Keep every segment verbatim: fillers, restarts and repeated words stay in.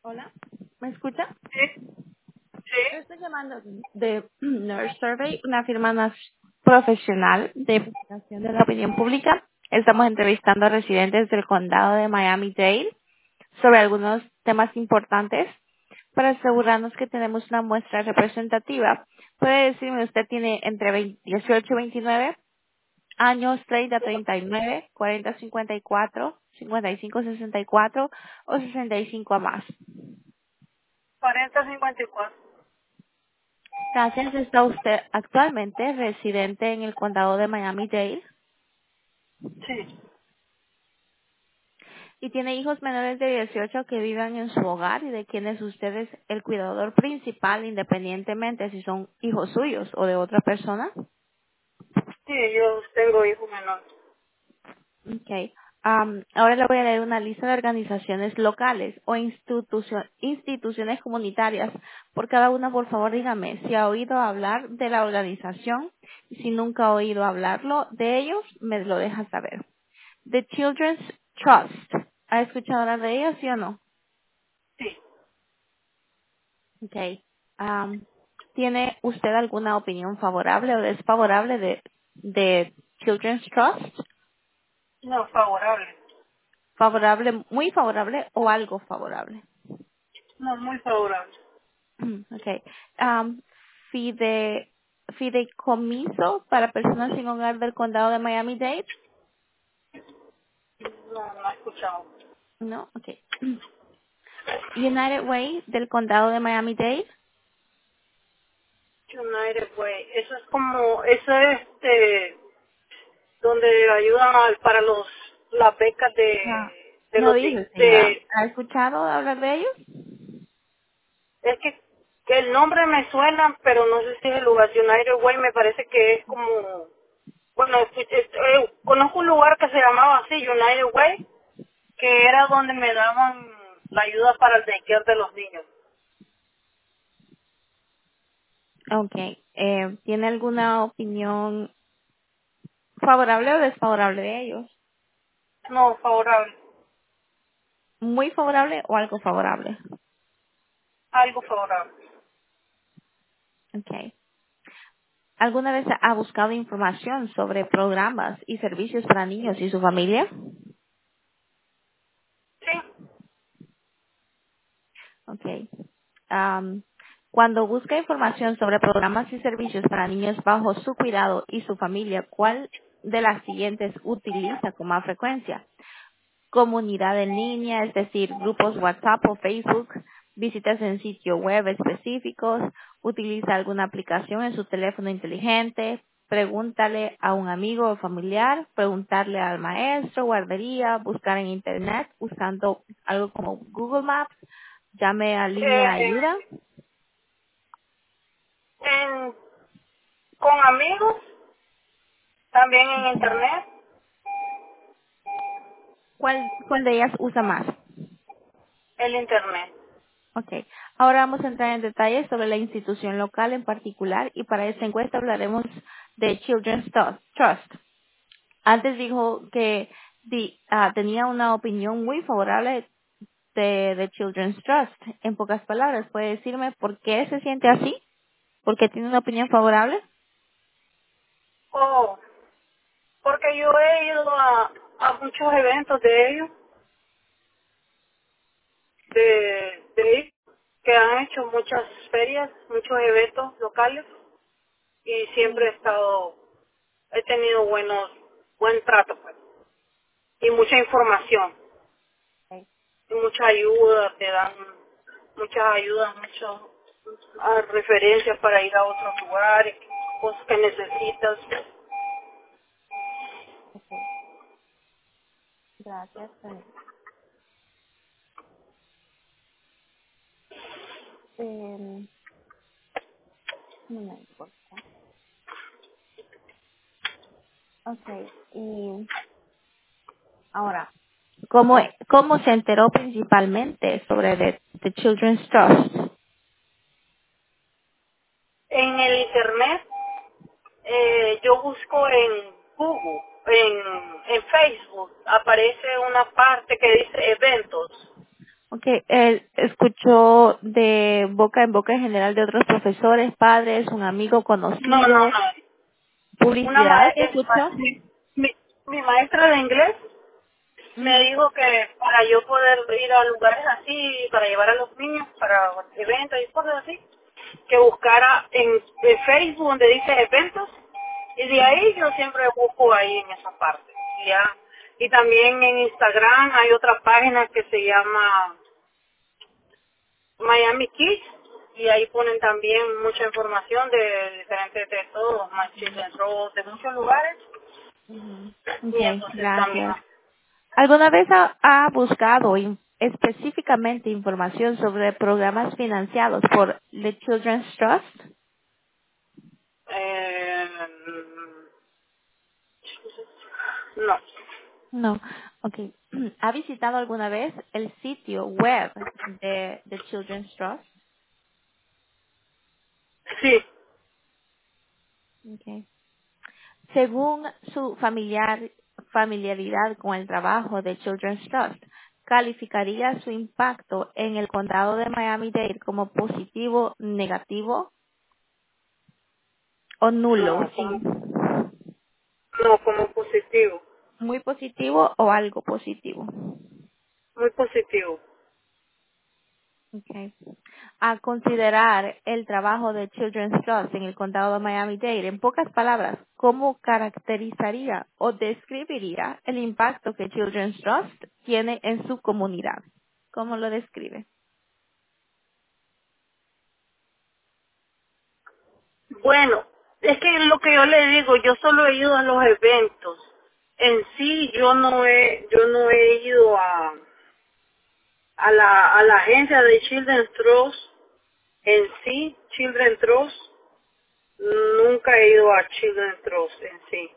Hola, ¿me escucha? Sí, Yo sí, estoy llamando de Nurse Survey, una firma más profesional de investigación de la opinión pública. Estamos entrevistando a residentes del condado de Miami-Dade sobre algunos temas importantes para asegurarnos que tenemos una muestra representativa. ¿Puede decirme, usted tiene entre veinte dieciocho y veintinueve años, treinta a treinta y nueve, cuarenta a cincuenta y cuatro, cincuenta y cinco a sesenta y cuatro o sesenta y cinco a más? cuarenta cincuenta y cuatro. Gracias. ¿Está usted actualmente residente en el condado de Miami-Dade Sí, y tiene hijos menores de dieciocho que vivan en su hogar y de quienes usted es el cuidador principal independientemente si son hijos suyos o de otra persona? sí, yo tengo hijos menores. Okay. Am, ahora le voy a leer una lista de organizaciones locales o institucio- instituciones comunitarias. Por cada una, por favor, dígame si ha oído hablar de la organización y si nunca ha oído hablarlo de ellos, me lo deja saber. The Children's Trust. ¿Ha escuchado hablar de ella, sí o no? Sí, Okay. Um, ¿Tiene usted alguna opinión favorable o desfavorable de, de Children's Trust? no, favorable. ¿Favorable, muy favorable o algo favorable? No, muy favorable. Okay. Um, fide, fideicomiso para personas sin hogar del condado de Miami-Dade? No, no he escuchado. No, okay. United Way del condado de Miami-Dade? United Way. Eso es como, eso es este, donde ayudan al- para los, las becas Ah, de, de no los, di- dice, señora. de, ¿Ha escuchado hablar de ellos? es que, que el nombre me suena, pero no sé si es el lugar. United Way me parece que es como, bueno, eh, eh, conozco un lugar que se llamaba así, United Way, que era donde me daban la ayuda para el daycare de los niños. Okay. Eh, ¿Tiene alguna opinión favorable o desfavorable de ellos? No, favorable, ¿Muy favorable o algo favorable? algo favorable. Okay. ¿Alguna vez ha buscado información sobre programas y servicios para niños y su familia? Sí, Okay. Am, cuando busca información sobre programas y servicios para niños bajo su cuidado y su familia, ¿cuál de las siguientes utiliza con más frecuencia? Comunidad en línea, es decir, grupos WhatsApp o Facebook, visitas en sitio web específicos, utiliza alguna aplicación en su teléfono inteligente, pregúntale a un amigo o familiar, preguntarle al maestro, guardería, buscar en internet usando algo como Google Maps, llame a línea eh, ayuda. en, con amigos, también en internet, ¿Cuál, cuál de ellas usa más? el internet. Okay. Ahora vamos a entrar en detalles sobre la institución local en particular y para esta encuesta hablaremos de Children's Trust. Trust. Antes dijo que di- ah, tenía una opinión muy favorable de, de Children's Trust. En pocas palabras, ¿puede decirme por qué se siente así? ¿Por qué tiene una opinión favorable? Oh, porque yo he ido a, a muchos eventos de ellos, de, de ellos, que han hecho muchas ferias, muchos eventos locales y siempre he estado, he tenido buenos, buen trato pues, y mucha información. Okay. Y mucha ayuda, te dan muchas ayudas, muchas ah, referencias para ir a otros lugares, cosas que necesitas. Ok, gracias. Eh, un momento, por favor. Okay, y ahora, ¿cómo, cómo se enteró principalmente sobre the, the Children's Trust? En el internet, eh, yo busco en Google, en, en Facebook, aparece una parte que dice eventos. Ok, que él escuchó de boca en boca en general de otros profesores, padres, un amigo No, no, conocido, no. Una publicidad ma que es ma- escuchó. mi, mi, mi maestra de inglés me Ujú, dijo que para yo poder ir a lugares así, para llevar a los niños, para eventos y cosas así, que buscara en, en Facebook donde dice eventos, y de ahí yo siempre busco ahí en esa parte. Y ya. Y también en Instagram hay otra página que se llama Miami Kids, y ahí ponen también mucha información de diferentes de todos, más Children's Road, de muchos lugares, ujú. y Okay, entonces también. gracias. ¿Alguna vez ha, ha buscado in- específicamente información sobre programas financiados por The Children's Trust? Eh, no, No. Okay. ¿Ha visitado alguna vez el sitio web de The Children's Trust? sí, Okay. Según su familiar, familiaridad con el trabajo de Children's Trust, ¿calificaría su impacto en el condado de Miami-Dade como positivo, negativo o nulo? no, Sí. como, no, como positivo, Muy positivo o algo positivo. muy positivo. Okay. A considerar el trabajo de Children's Trust en el condado de Miami-Dade, en pocas palabras, ¿cómo caracterizaría o describiría el impacto que Children's Trust tiene en su comunidad? ¿Cómo lo describe? Bueno, es que lo que yo le digo, yo solo he ido a los eventos. En sí, yo no he, yo no he ido a, a la, a la agencia de Children's Trust. En sí, Children's Trust, nunca he ido a Children's Trust en sí.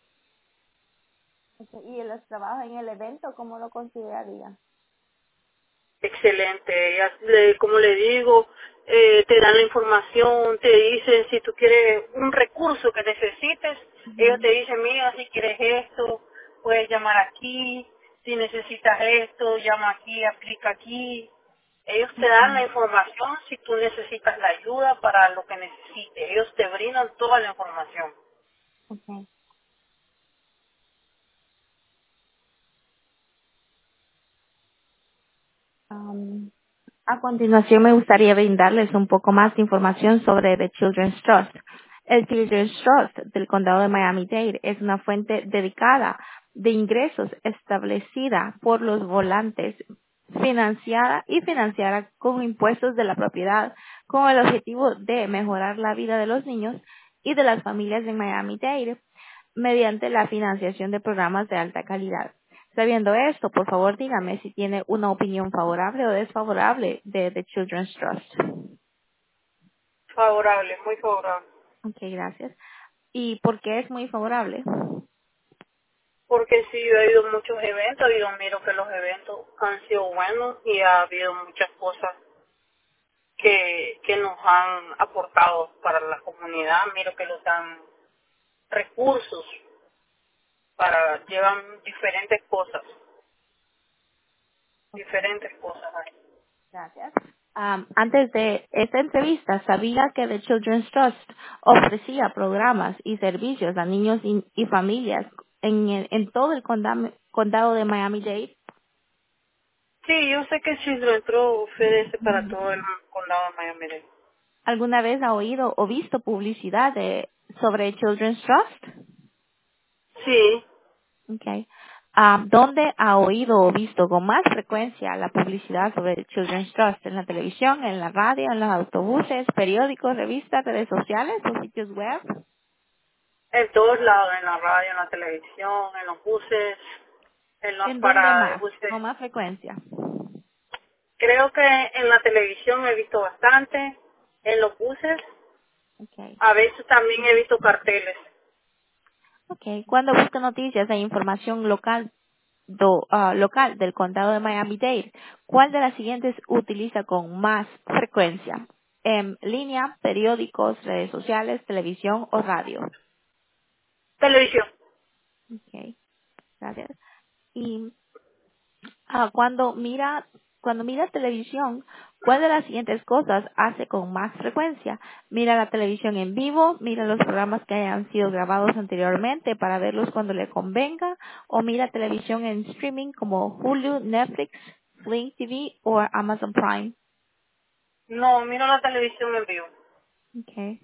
Ok, ¿y los trabajos en el evento, cómo lo consideraría? Excelente. Ellas, le- como le digo, eh, te dan la información, te dicen si tú quieres un recurso que necesites, ellos Ujú, te dicen, mira, si quieres esto, puedes llamar aquí, si necesitas esto, llama aquí, aplica aquí. Ellos te dan la ujú, información si tú necesitas la ayuda para lo que necesites. Ellos te brindan toda la información. ok. Um, A continuación, me gustaría brindarles un poco más de información sobre The Children's Trust. El Children's Trust del Condado de Miami-Dade es una fuente dedicada de ingresos establecida por los volantes, financiada y financiada con impuestos de la propiedad, con el objetivo de mejorar la vida de los niños y de las familias en Miami-Dade mediante la financiación de programas de alta calidad. Sabiendo esto, por favor dígame si tiene una opinión favorable o desfavorable de The Children's Trust. Favorable, muy favorable. Ok, gracias. ¿Y por qué es muy favorable? Porque sí, yo he ido a muchos eventos y yo miro que los eventos han sido buenos y ha habido muchas cosas que, que nos han aportado para la comunidad. Miro que nos dan recursos para, llevan diferentes cosas, diferentes cosas ahí. Gracias. Am, antes de esta entrevista, sabía que The Children's Trust ofrecía programas y servicios a niños y, y familias en, el- en todo el condado, condado de Miami-Dade. Sí, yo sé que Children entró ofrece para todo el condado de Miami-Dade. ¿Alguna vez ha oído o visto publicidad de, sobre Children's Trust? Sí, Okay. Ah, ¿dónde ha oído o visto con más frecuencia la publicidad sobre el Children's Trust? ¿En la televisión, en la radio, en los autobuses, periódicos, revistas, redes sociales o sitios web? en todos lados, en la radio, en la televisión, en los buses, en las ¿En dónde paradas de más? buses. Con más frecuencia. Creo que en la televisión he visto bastante, en los buses, Okay. a veces también he visto carteles. Okay. Cuando busca noticias e información local, do- ah, local del condado de Miami-Dade, ¿cuál de las siguientes utiliza con más frecuencia? En línea, periódicos, redes sociales, televisión o radio. Televisión. Okay. Gracias. Y ah, cuando mira Cuando mira televisión, ¿cuál de las siguientes cosas hace con más frecuencia? Mira la televisión en vivo, mira los programas que hayan sido grabados anteriormente para verlos cuando le convenga, o mira televisión en streaming como Hulu, Netflix, Sling T V o Amazon Prime. No, miro la televisión en vivo. Okay.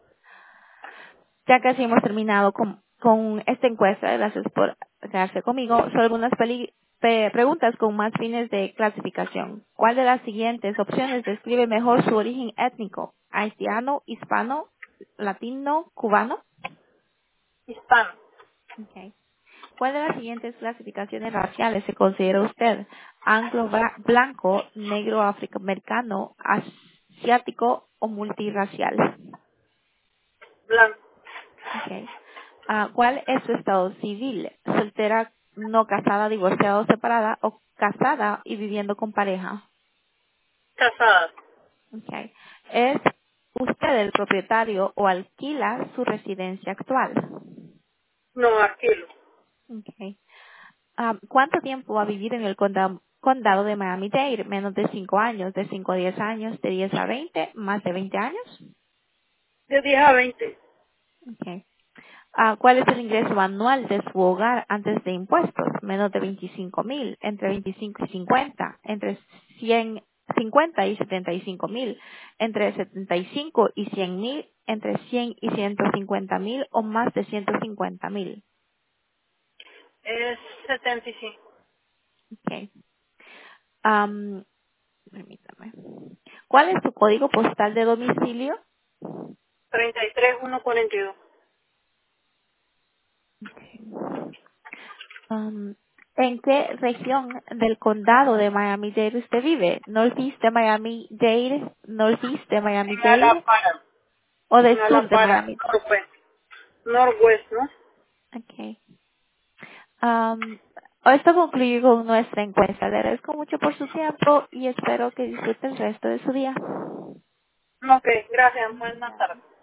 Ya casi hemos terminado con, con esta encuesta. Gracias por quedarse conmigo. Son algunas peli- pe- preguntas con más fines de clasificación. ¿Cuál de las siguientes opciones describe mejor su origen étnico? ¿Haitiano, hispano, latino, cubano? Hispano. Okay. ¿Cuál de las siguientes clasificaciones raciales se considera usted? ¿Anglo, bla- blanco, negro, afroamericano, asiático o multirracial? Blanco. Okay. Ah, ¿cuál es su estado civil? ¿Soltera, no casada, divorciada o separada? ¿O casada y viviendo con pareja? Casada. Okay. ¿Es usted el propietario o alquila su residencia actual? No, alquilo. Okay. Ah, ¿cuánto tiempo va a vivir en el conda- condado de Miami-Dade? ¿Menos de cinco años? ¿De cinco a diez años? ¿De diez a veinte? ¿Más de veinte años? De diez a veinte. Okay. Ah, ¿cuál es el ingreso anual de su hogar antes de impuestos? Menos de veinticinco mil, entre veinticinco y cincuenta, entre cien, cincuenta y setenta y cinco mil, entre setenta y cinco y cien mil, entre cien y ciento cincuenta mil o más de ciento cincuenta mil. Es setenta y cinco. Okay. Am, permítame. ¿Cuál es su código postal de domicilio? treinta y tres uno cuarenta y dos. Um, ¿En qué región del condado de Miami-Dade usted vive? ¿Northeast de Miami-Dade, Northeast de En Miami-Dade Alapara. o En del sur de Alapara. Miami? Norwest. Norwest, ¿no? Okay. Um, esto concluye con nuestra encuesta. Le agradezco mucho por su tiempo y espero que disfrute el resto de su día. Ok, gracias. Buenas tardes.